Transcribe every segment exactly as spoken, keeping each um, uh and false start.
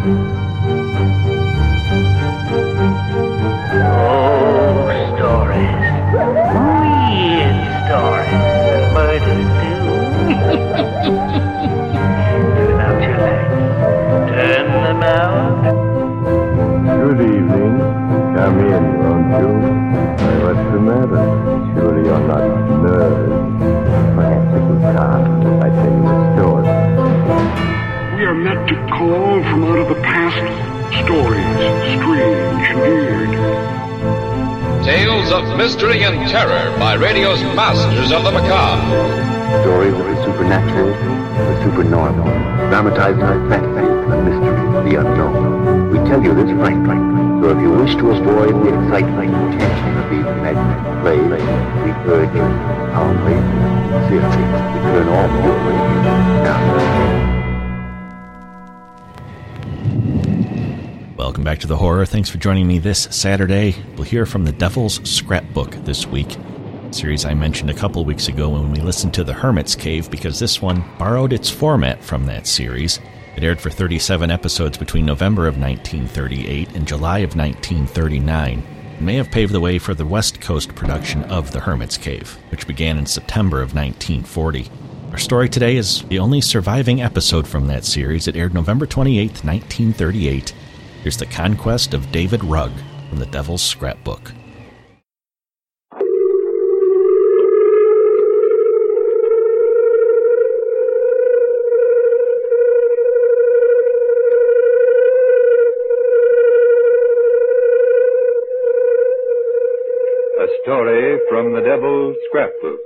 Mystery and terror by radio's masters of the macabre. Stories of the supernatural, the supernormal, dramatized in fantasy, the mystery, the unknown. We tell you this frankly, so if you wish to avoid the excitement and tension of these imaginary plays, we urge you calmly, sincerely, to turn off your radio now. Welcome back to The Horror. Thanks for joining me this Saturday. We'll hear from The Devil's Scrapbook this week, a series I mentioned a couple weeks ago when we listened to The Hermit's Cave, because this one borrowed its format from that series. It aired for thirty-seven episodes between November of nineteen thirty-eight and July of nineteen thirty-nine. It may have paved the way for the West Coast production of The Hermit's Cave, which began in September of nineteen forty. Our story today is the only surviving episode from that series. It aired November twenty-eighth, nineteen thirty-eight. Here's The Conquest of David Rugg from The Devil's Scrapbook. A story from The Devil's Scrapbook.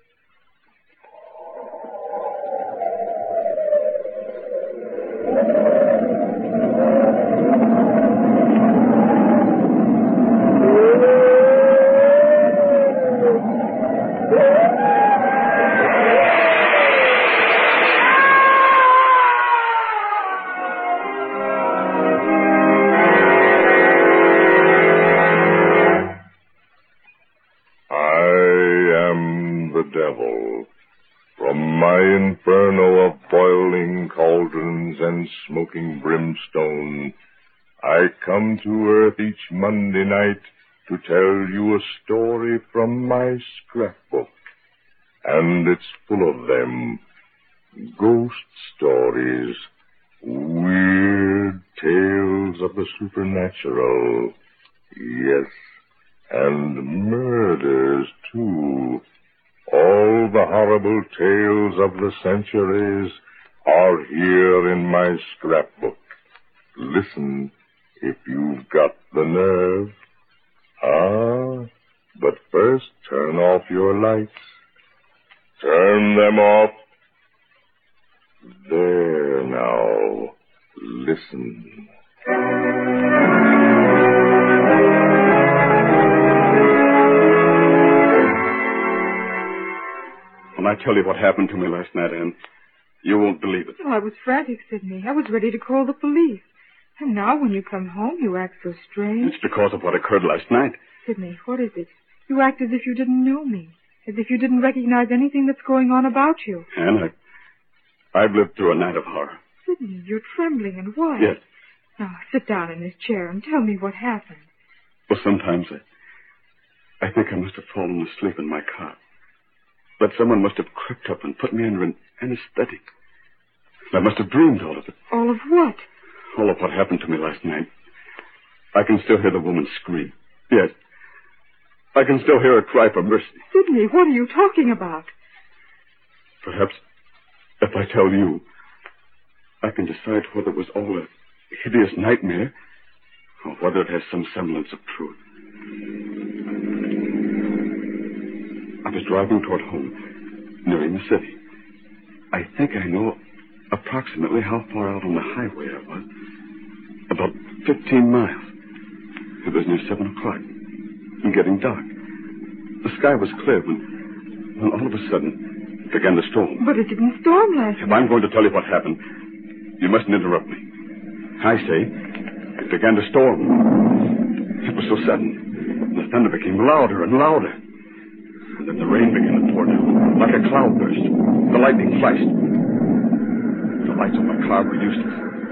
Smoking brimstone, I come to earth each Monday night to tell you a story from my scrapbook. And it's full of them. Ghost stories, weird tales of the supernatural. Yes, and murders, too. All the horrible tales of the centuries are here in my scrapbook. Listen, if you've got the nerve. Ah, but first turn off your lights. Turn them off. There now. Listen. When I tell you what happened to me last night, Anne, you won't believe it. Oh, I was frantic, Sidney. I was ready to call the police. And now when you come home, you act so strange. It's because of what occurred last night. Sidney, what is it? You act as if you didn't know me. As if you didn't recognize anything that's going on about you. Anne, I, I've lived through a night of horror. Sidney, you're trembling and white. Yes. Now, sit down in this chair and tell me what happened. Well, sometimes I, I think I must have fallen asleep in my car. That someone must have crept up and put me under an anesthetic. I must have dreamed all of it. All of what? All of what happened to me last night. I can still hear the woman scream. Yes. I can still hear her cry for mercy. Sidney, what are you talking about? Perhaps if I tell you, I can decide whether it was all a hideous nightmare or whether it has some semblance of truth. I was driving toward home, nearing the city. I think I know approximately how far out on the highway I was. About fifteen miles. It was near seven o'clock and getting dark. The sky was clear when, when all of a sudden it began to storm. But it didn't storm last night. If I'm going to tell you what happened, you mustn't interrupt me. I say, it began to storm. It was so sudden. The thunder became louder and louder. And then the rain began to pour down, like a cloudburst. The lightning flashed. The lights on my car were useless.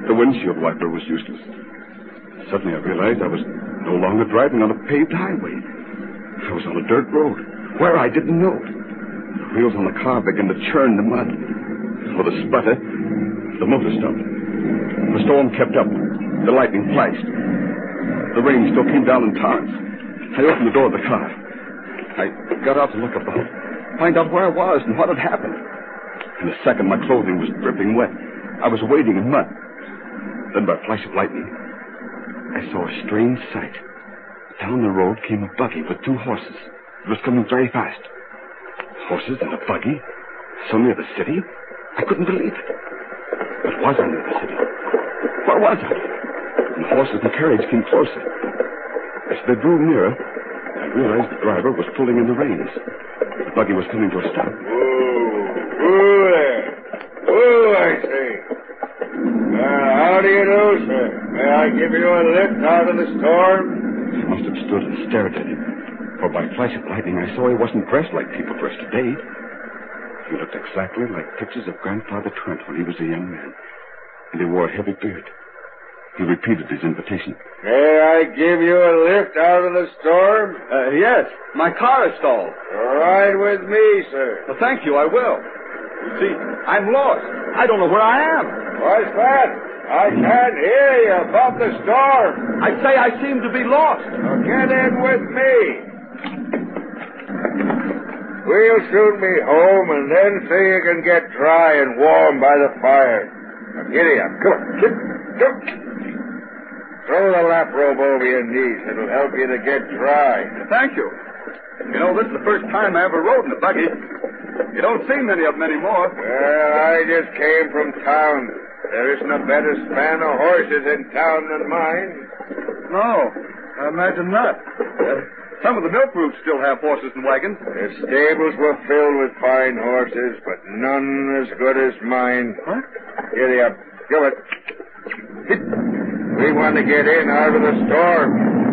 The windshield wiper was useless. Suddenly I realized I was no longer driving on a paved highway. I was on a dirt road. Where I didn't know it. The wheels on the car began to churn the mud. With a sputter, the motor stopped. The storm kept up. The lightning flashed. The rain still came down in torrents. I opened the door of the car. I got out to look about, find out where I was and what had happened. In a second, my clothing was dripping wet. I was wading in mud. Then, by a flash of lightning, I saw a strange sight. Down the road came a buggy with two horses. It was coming very fast. Horses and a buggy? So near the city? I couldn't believe it. But was I near the city? Where was I? And the horses and carriage came closer. As they drew nearer, I realized the driver was pulling in the reins. The buggy was coming to a stop. Whoa, whoa there. Whoa, I say. Uh, how do you do, sir? May I give you a lift out of the storm? I must have stood and stared at him. For by a flash of lightning, I saw he wasn't dressed like people dress today. He looked exactly like pictures of Grandfather Trent when he was a young man. And he wore a heavy beard. He repeated his invitation. May I give you a lift out of the storm? Uh, yes. My car is stalled. Ride with me, sir. Well, thank you, I will. You see, I'm lost. I don't know where I am. What's that? I can't hear you above the storm. I say I seem to be lost. Now get in with me. We'll soon be home, and then so you can get dry and warm by the fire. Now giddy up. Come on. Come, come. Throw the lap robe over your knees. It'll help you to get dry. Thank you. You know, this is the first time I ever rode in a buggy. You don't see many of them anymore. Well, I just came from town. There isn't a better span of horses in town than mine. No, I imagine not. Uh, some of the milk routes still have horses and wagons. Their stables were filled with fine horses, but none as good as mine. What? Giddy up. Give it. We want to get in out of the storm.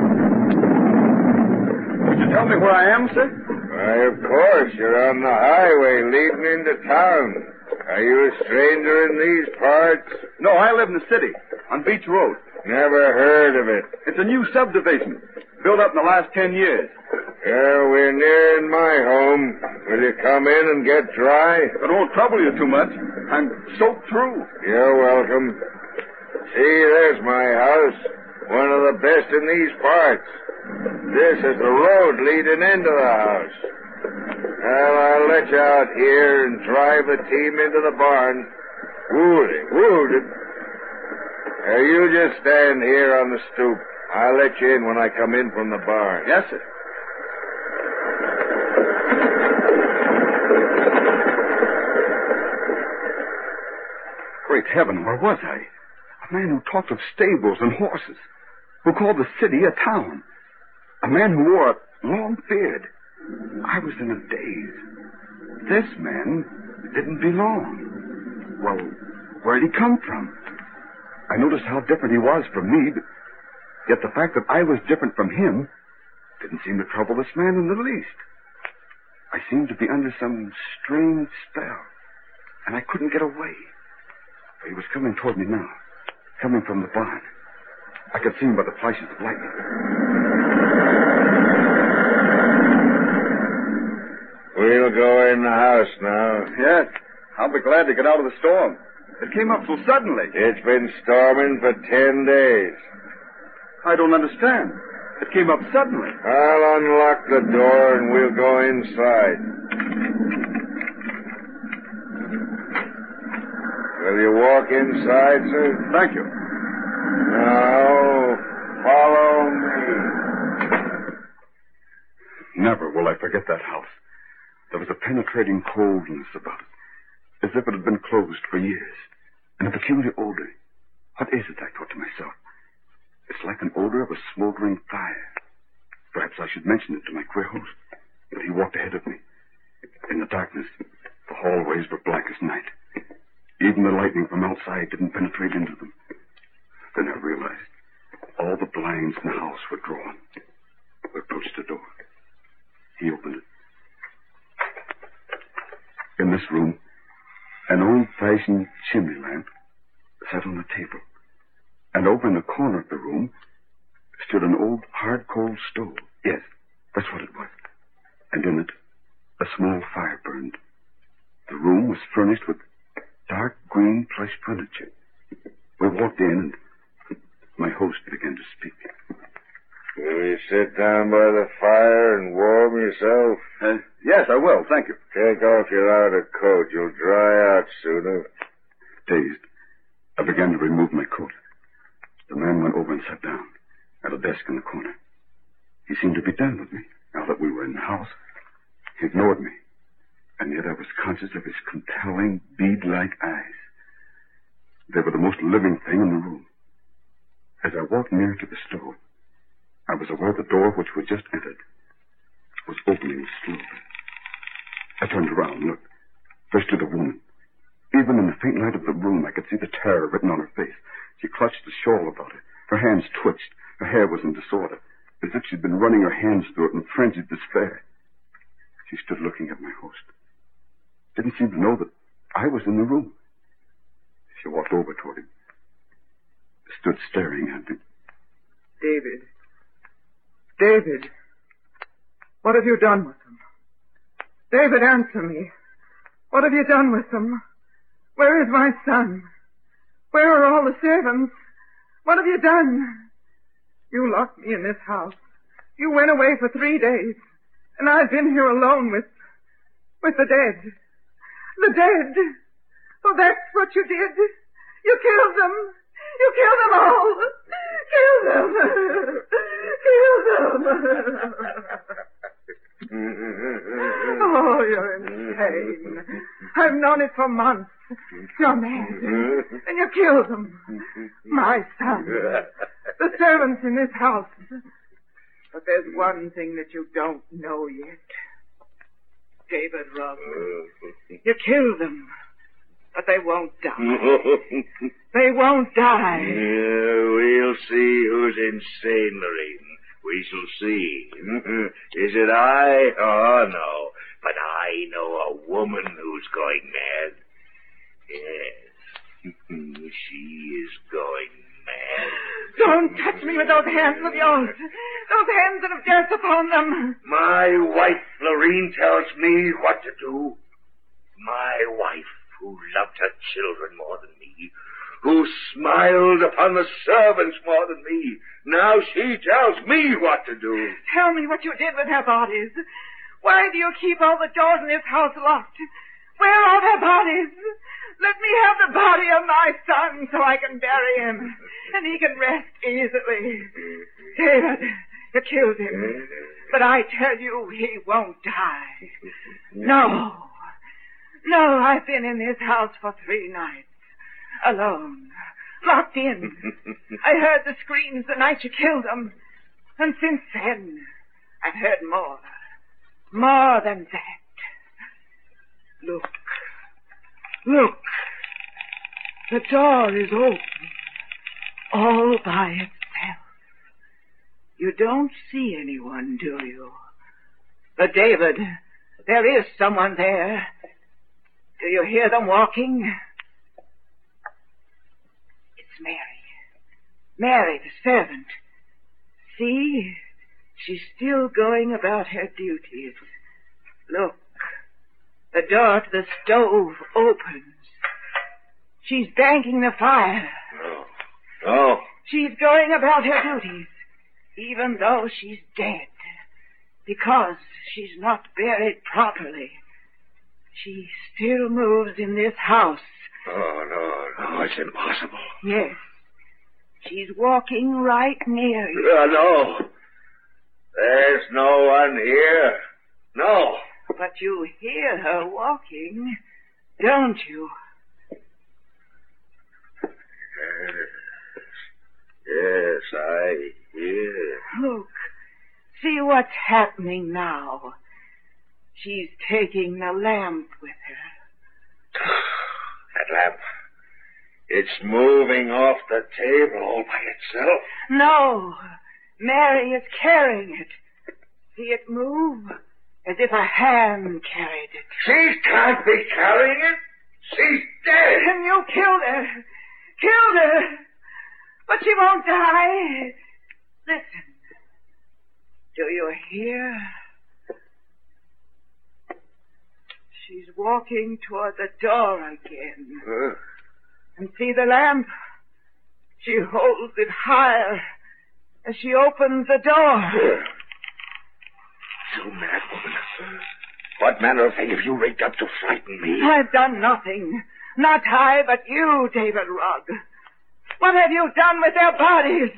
Would you tell me where I am, sir? Why, of course. You're on the highway leading into town. Are you a stranger in these parts? No, I live in the city, on Beach Road. Never heard of it. It's a new subdivision, built up in the last ten years. Yeah, we're nearing my home. Will you come in and get dry? It won't trouble you too much. I'm soaked through. You're welcome. See, there's my house. One of the best in these parts. This is the road leading into the house. Well, I'll let you out here and drive the team into the barn. Woody, woody. Now, you just stand here on the stoop. I'll let you in when I come in from the barn. Yes, sir. Great heaven, where was I? A man who talked of stables and horses, who called the city a town. A man who wore a long beard. I was in a daze. This man didn't belong. Well, where'd he come from? I noticed how different he was from me, but yet the fact that I was different from him didn't seem to trouble this man in the least. I seemed to be under some strange spell, and I couldn't get away. He was coming toward me now, coming from the barn. I could see him by the flashes of lightning. We'll go in the house now. Yes, I'll be glad to get out of the storm. It came up so suddenly. It's been storming for ten days. I don't understand. It came up suddenly. I'll unlock the door and we'll go inside. Will you walk inside, sir? Thank you. Now, follow me. Never will I forget that house. There was a penetrating coldness about it, as if it had been closed for years, and a peculiar odor. What is it, I thought to myself? It's like an odor of a smoldering fire. Perhaps I should mention it to my queer host, but he walked ahead of me. In the darkness, the hallways were black as night. Even the lightning from outside didn't penetrate into them. Then I realized all the blinds in the house were drawn. We approached the door. He opened it. In this room, an old-fashioned chimney lamp sat on the table. And over in the corner of the room stood an old hard-coal stove. Yes, that's what it was. And in it, a small fire burned. The room was furnished with dark green plush furniture. We walked in, and my host began to speak. Will you sit down by the fire and warm yourself? Uh, yes, I will, thank you. Take off your outer coat. You'll dry out sooner. Dazed, I began to remove my coat. The man went over and sat down at a desk in the corner. He seemed to be done with me, now that we were in the house. He ignored me, and yet I was conscious of his compelling, bead-like eyes. They were the most living thing in the room. As I walked near to the stove, I was aware the door which we just entered was opening slowly. I turned around and looked. There stood a woman. Even in the faint light of the room, I could see the terror written on her face. She clutched a shawl about her. Her hands twitched. Her hair was in disorder, as if she'd been running her hands through it in frenzied despair. She stood looking at my host. Didn't seem to know that I was in the room. She walked over toward him. Stood staring at me. David. David. What have you done with them? David, answer me. What have you done with them? Where is my son? Where are all the servants? What have you done? You locked me in this house. You went away for three days. And I've been here alone with... with the dead. The dead. Oh, that's what you did. You killed them. You killed them all. Kill them. Kill them. Oh, you're insane. I've known it for months. You're mad. And you killed them. My son. The servants in this house. But there's one thing that you don't know yet. David Rubb. You killed them. But they won't die. They won't die. Yeah, we'll see who's insane, Lorraine. We shall see. Is it I? Oh, no. But I know a woman who's going mad. Yes. She is going mad. Don't touch me with those hands of yours. Those hands that have death upon them. My wife, Lorraine, tells me what to do. My wife, who loved her children more than me, who smiled upon the servants more than me. Now she tells me what to do. Tell me what you did with their bodies. Why do you keep all the doors in this house locked? Where are their bodies? Let me have the body of my son so I can bury him, and he can rest easily. David, you killed him, but I tell you he won't die. No. No, I've been in this house for three nights, alone, locked in. I heard the screams the night you killed them, and since then, I've heard more, more than that. Look, look, the door is open, all by itself. You don't see anyone, do you? But, David, there is someone there. Do you hear them walking? It's Mary. Mary, the servant. See? She's still going about her duties. Look. The door to the stove opens. She's banking the fire. No. No. She's going about her duties, even though she's dead, because she's not buried properly. She still moves in this house. Oh, no, no, it's impossible. Yes. She's walking right near you. Uh, no. There's no one here. No. But you hear her walking, don't you? Yes. Yes, I hear. Look. See what's happening now. She's taking the lamp with her. That lamp. It's moving off the table all by itself. No. Mary is carrying it. See it move? As if a hand carried it. She can't be carrying it. She's dead. And you killed her. Killed her. But she won't die. Listen. Do you hear? She's walking toward the door again. Uh. And see the lamp? She holds it higher as she opens the door. Uh. You mad woman. What manner of thing have you rigged up to frighten me? I've done nothing. Not I, but you, David Rugg. What have you done with their bodies?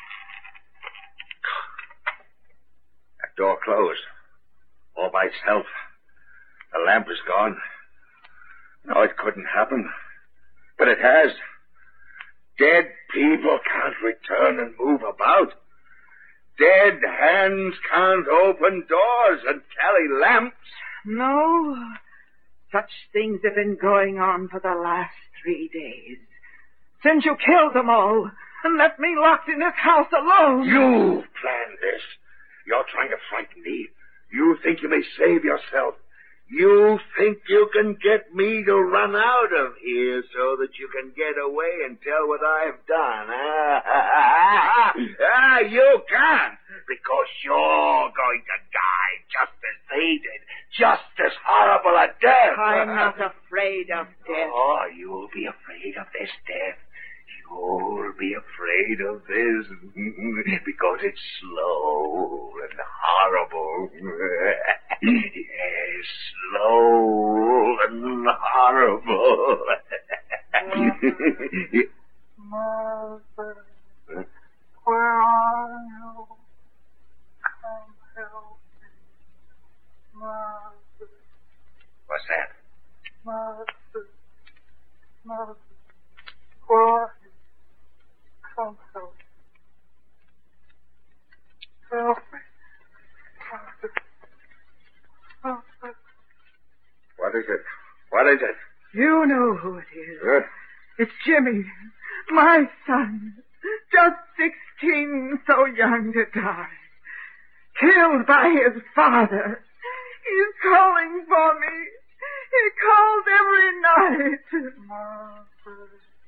That door closed. All by itself. The lamp is gone. No, it couldn't happen. But it has. Dead people can't return and move about. Dead hands can't open doors and carry lamps. No. Such things have been going on for the last three days. Since you killed them all and left me locked in this house alone. You planned this. You're trying to frighten me. You think you may save yourself. You think you can get me to run out of here so that you can get away and tell what I've done. Ah, ah, you can't, because you're going to die just as they did. Just as horrible a death. I'm not afraid of death. Oh, you'll be afraid of this death. You'll be afraid of this because it's slow and horrible. Yes, slow and horrible. Mother, where are you? Come help me. Mother. What's that? Mother. Mother. Where are you? Come help me. Help me. Mother. Mother. What is it? What is it? You know who it is. Huh? It's Jimmy, my son. Just sixteen, so young to die. Killed by his father. He's calling for me. He calls every night. Mother.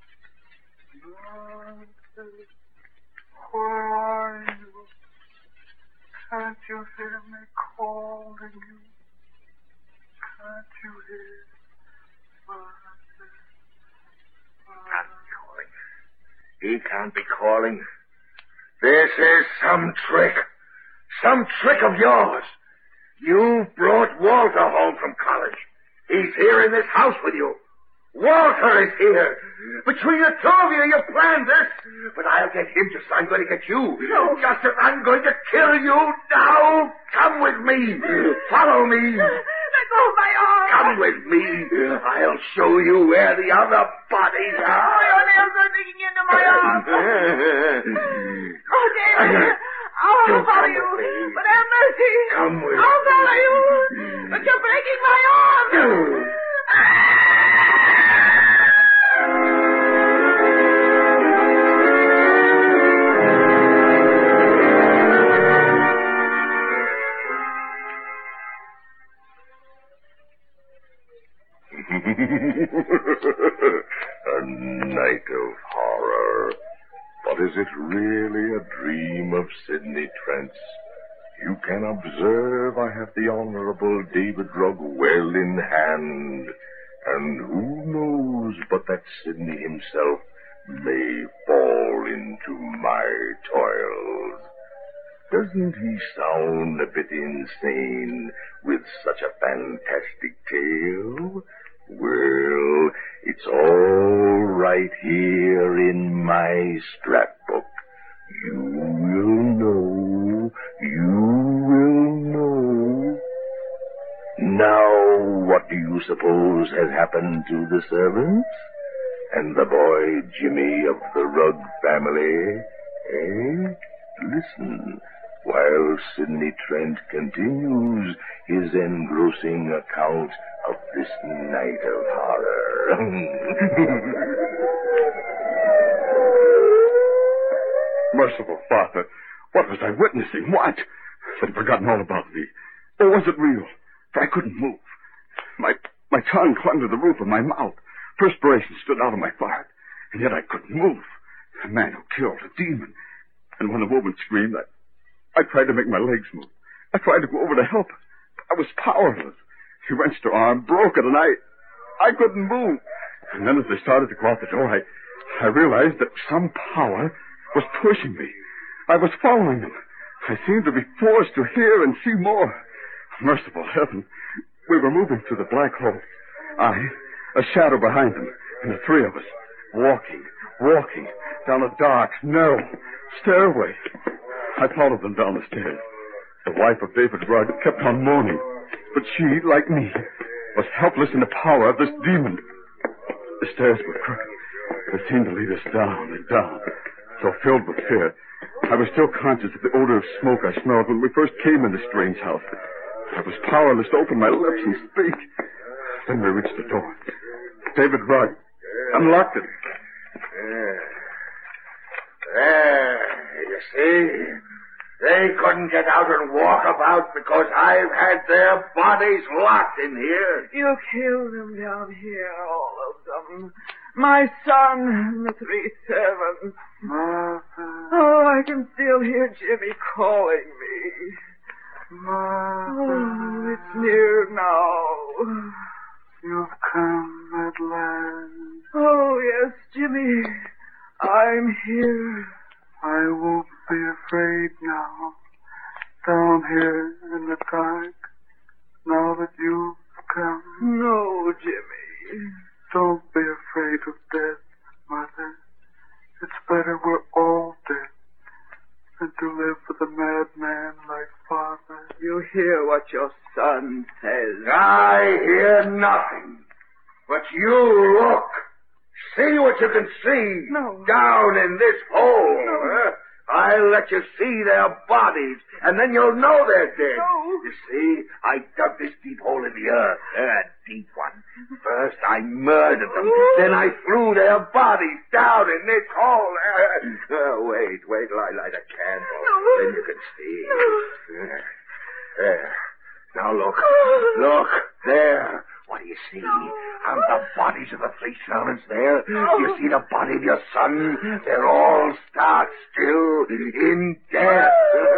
Mother. Where are you? Can't you hear me calling you? Can't you hear? Mother. Can't be calling. He can't be calling. This is some trick. Some trick of yours. You brought Walter home from college. He's here in this house with you. Walter is here. Between the two of you, you planned this. But I'll get him just as I'm going to get you. No. Just as I'm going to kill you now. Come with me. Follow me. Let go of my arm. Come with me. I'll show you where the other bodies are. Oh, your nails are digging into my arm. Oh, David. I'll You follow come you. with me. But have mercy. Come with I'll me. follow you. But you're breaking my arm. A night of horror. But is it really a dream of Sidney Trent's? You can observe I have the Honorable David Rugg well in hand, and who knows but that Sidney himself may fall into my toils. Doesn't he sound a bit insane with such a fantastic tale? Well, it's all right here in my scrapbook. You will know, you will know. Now, what do you suppose has happened to the servants? And the boy Jimmy of the Rugg family? Eh? Listen, while Sidney Trent continues his engrossing account of this night of horror. Merciful Father, what was I witnessing? What? I'd forgotten all about me. Or was it real? For I couldn't move. My my tongue clung to the roof of my mouth. Perspiration stood out of my forehead, and yet I couldn't move. A man who killed a demon. And when the woman screamed, I, I tried to make my legs move. I tried to go over to help her. I was powerless. She wrenched her arm, broke it, and I... I couldn't move. And then as they started to go out the door, I, I realized that some power was pushing me. I was following them. I seemed to be forced to hear and see more. Merciful heaven. We were moving through the black hole. I, a shadow behind them, and the three of us, walking, walking, down a dark, narrow stairway. I followed them down the stairs. The wife of David Rudd kept on moaning, but she, like me, was helpless in the power of this demon. The stairs were crooked. They seemed to lead us down and down. So filled with fear, I was still conscious of the odor of smoke I smelled when we first came in this strange house. I was powerless to open my lips and speak. Then we reached the door. David Rudd unlocked it. There. There, you see? They couldn't get out and walk about because I've had their bodies locked in here. You killed them down here, all of them. My son and the three servants. Mother. Oh, I can still hear Jimmy calling me. Mother. Oh, it's near now. You've come at last. Oh, yes, Jimmy. I'm here. I won't be afraid now. Down here in the dark. Now that you've come. No, Jimmy. Don't be afraid of death, Mother. It's better we're all dead than to live with a madman like Father. You hear what your son says. I hear nothing. But you look. See what you can see. No. Down in this hole. No. Huh? I'll let you see their bodies, and then you'll know they're dead. No. You see, I dug this deep hole in the earth. A deep one. First, I murdered them. Oh. Then I threw their bodies down in this hole. Uh, wait, wait till I light a candle. No. Then you can see. No. There. There. Now look. Look. There. What do you see? Aren't the bodies of the three servants there? No. You see the body of your son? They're all stark still in death.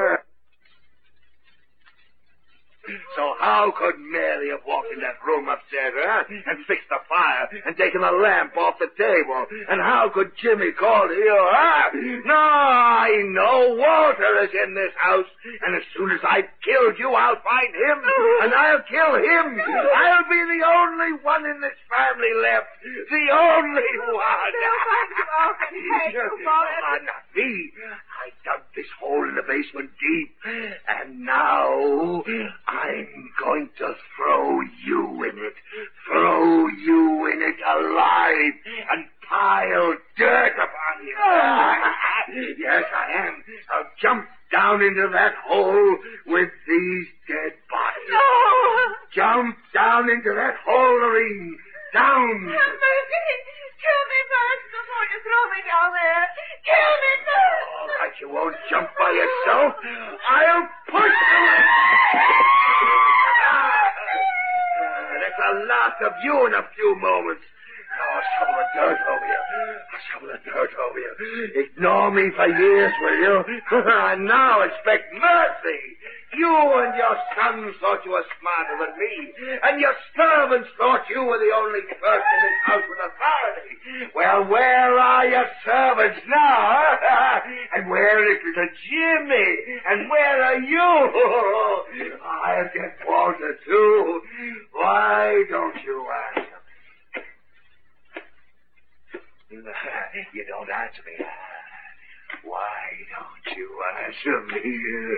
So how could Mary have walked in that room upstairs, huh? And fixed the fire and taken the lamp off the table? And how could Jimmy call to you, huh? No, I know Walter is in this house. And as soon as I've killed you, I'll find him. And I'll kill him. I'll be the only one in this family left. The only one. Thank you, Father. Ah, not me. I dug this hole in the basement deep. And now I'm going to throw you in it. Throw you in it alive and pile dirt upon you. Yes, I am. I'll jump down into that hole with these dead bodies. No. Jump down into that hole, Lorene. Down. Have mercy. Kill me first before you throw me down there. Kill me first. All right, you won't jump by yourself. I'll push you. Ah, that's the last of you in a few moments. Now I'll shovel the dirt over you. I'll shovel the dirt over you. Ignore me for years, will you? And now expect mercy. You and your sons thought you were smarter than me. And your servants thought you were the only person in this house with authority. Well, where are your servants now? And where is little Jimmy? And where are you? I'll get Walter, too. Why don't you answer? You don't answer me. Why don't you answer me?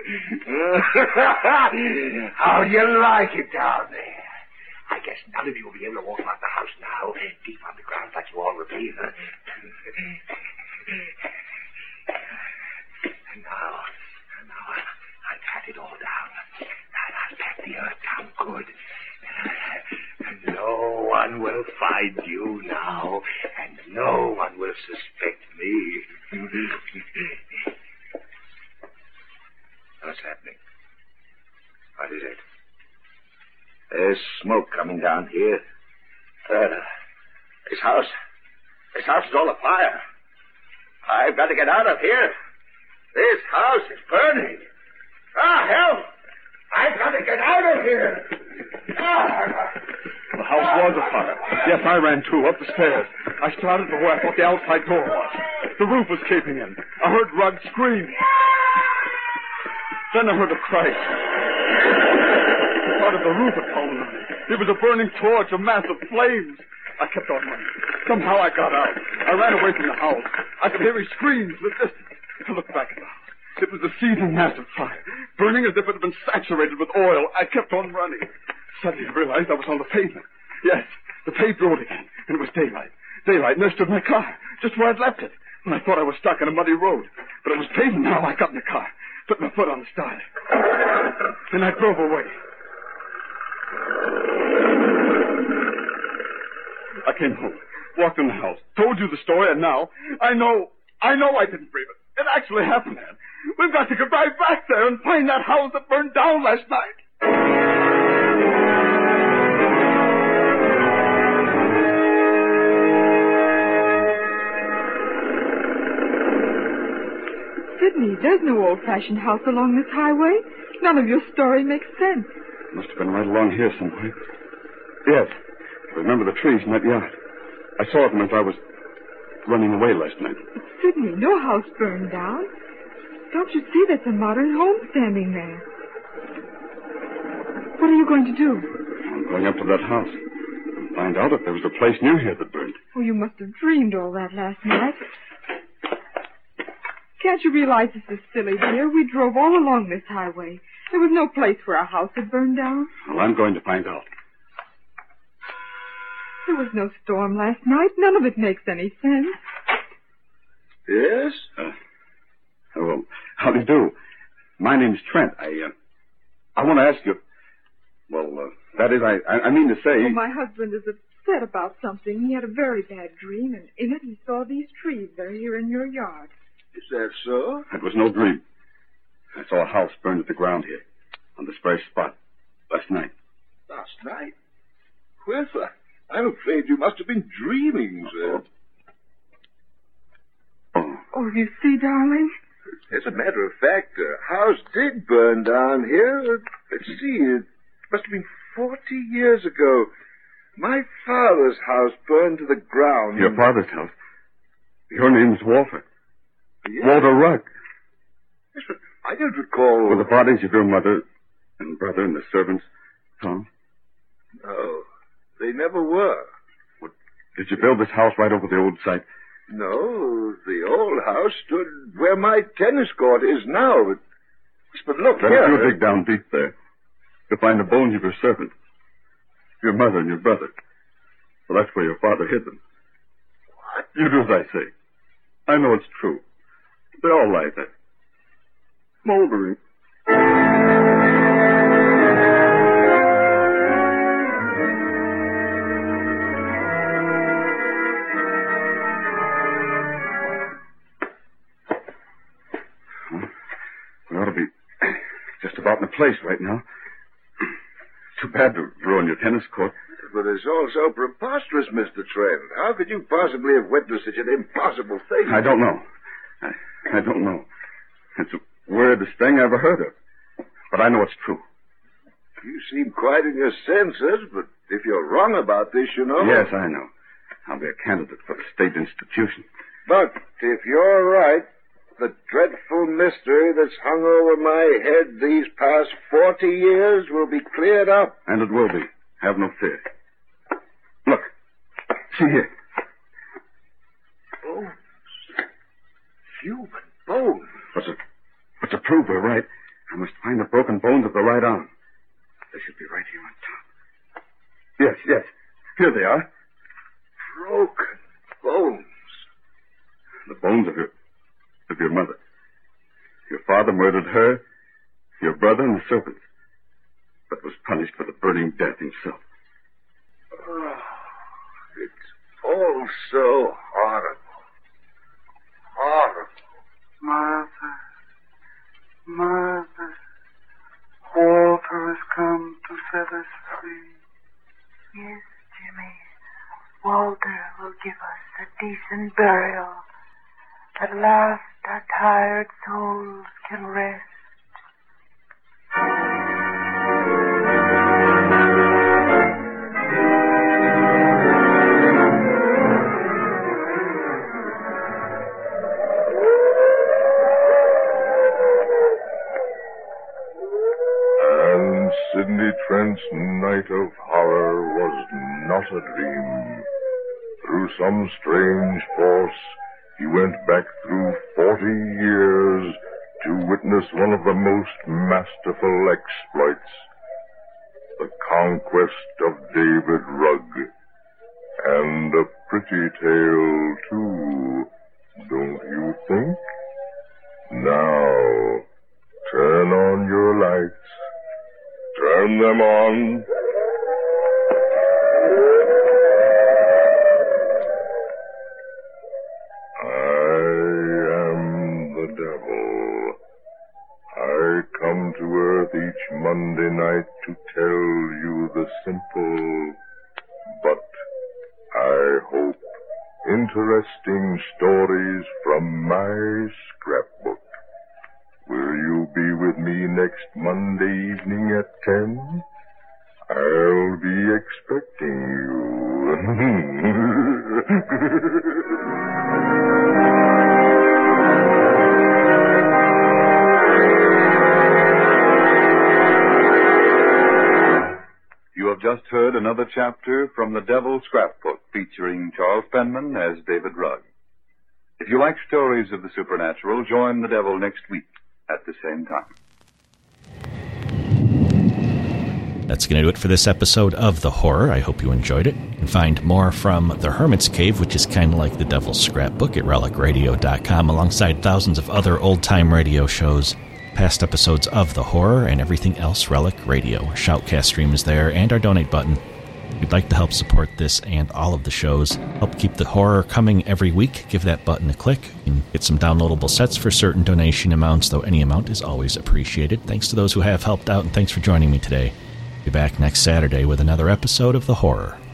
How do you like it down there? I guess none of you will be able to walk about the house now, deep underground like you all will be. Huh? And now, and now I'll pat it all down. I'll pat the earth down good. And no one will find you now, and no one will suspect me. What's happening? What is it? There's smoke coming down here. Uh, this house, this house is all afire. I've got to get out of here. This house is burning. Ah, help! I've got to get out of here. Ah. The house was afire. Yes, I ran too, up the stairs. I started for where I thought the outside door was. The roof was caving in. I heard Rugg scream. Then I heard a crash. Part of the roof had fallen on me. It was a burning torch, a mass of flames. I kept on running. Somehow I got out. I ran away from the house. I could hear his screams in the distance. I looked back at the house. It was a seething mass of fire, burning as if it had been saturated with oil. I kept on running. Suddenly I realized I was on the pavement. Yes, the paved road again, and it was daylight. Daylight, and there stood my car, just where I'd left it. When I thought I was stuck on a muddy road. But it was pavement now. I got in the car, put my foot on the starter, and I drove away. I came home, walked in the house, told you the story, and now I know, I know I didn't breathe it. It actually happened, Anne. We've got to get right back there and find that house that burned down last night. Sidney, there's no old-fashioned house along this highway. None of your story makes sense. Must have been right along here somewhere. Yes. I remember the trees in that yard. I saw them as I was running away last night. But Sidney, no house burned down. Don't you see there's a modern home standing there? What are you going to do? I'm going up to that house and find out if there was a place near here that burned. Oh, you must have dreamed all that last night. Can't you realize this is silly, dear? We drove all along this highway. There was no place where a house had burned down. Well, I'm going to find out. There was no storm last night. None of it makes any sense. Yes? Uh, well, how do you do? My name's Trent. I, uh, I want to ask you... Well, uh, that is, I, I mean to say... Oh, my husband is upset about something. He had a very bad dream, and in it he saw these trees that are here in your yard. Is that so? It was no dream. I saw a house burned to the ground here, on this very spot, last night. Last night? Whither? I'm afraid you must have been dreaming, sir. Oh. Oh, you see, darling? As a matter of fact, the house did burn down here. Let's see, it must have been forty years ago. My father's house burned to the ground. Your father's house? Your name's Walter. Yes. Walter Rugg. Yes, but I don't recall... Were the bodies of your mother and brother and the servants found? No, they never were. What, did you build this house right over the old site? No, the old house stood where my tennis court is now. But, but look then here. If you dig down deep there, you'll find the bones of your servant, your mother and your brother. Well, that's where your father hid them. What? You do as I say. I know it's true. They all lie there. Smoldering. We ought to be just about in the place right now. Too bad to ruin your tennis court. But it's all so preposterous, Mister Trent. How could you possibly have witnessed such an impossible thing? I don't know. I, I don't know. It's the weirdest thing I ever heard of. But I know it's true. You seem quite in your senses, but if you're wrong about this, you know... Yes, I know. I'll be a candidate for the state institution. But if you're right, the dreadful mystery that's hung over my head these past forty years will be cleared up. And it will be. Have no fear. Look. See here. Bones. Human bones. But to, but to prove we're right, I must find the broken bones of the right arm. They should be right here on top. Yes, yes. Here they are. Broken bones. The bones of your, of your mother. Your father murdered her, your brother, and the servants, but was punished for the burning death himself. Oh, it's all so horrible. Horrible. Mother, Mother, Walter has come to set us free. Yes, Jimmy. Walter will give us a decent burial. At last our tired souls can rest. And Sidney Trent's night of horror was not a dream. Through some strange force, he went back through forty years to witness one of the most masterful exploits, the conquest of David Rugg. And a pretty tale, too, don't you think? Now, turn on your lights. Turn them on. Come to Earth each Monday night to tell you the simple, but I hope interesting stories from my scrapbook. Will you be with me next Monday evening at ten? I'll be expecting you. You have just heard another chapter from The Devil's Scrapbook, featuring Charles Penman as David Rugg. If you like stories of the supernatural, join the Devil next week at the same time. That's going to do it for this episode of The Horror. I hope you enjoyed it. You can find more from The Hermit's Cave, which is kind of like The Devil's Scrapbook, at relic radio dot com, alongside thousands of other old-time radio shows, past episodes of The Horror, and everything else Relic Radio. Our Shoutcast stream is there, and our donate button. If you'd like to help support this and all of the shows, help keep The Horror coming every week, give that button a click. You can get some downloadable sets for certain donation amounts, though any amount is always appreciated. Thanks to those who have helped out, and thanks for joining me today. Be back next Saturday with another episode of The Horror.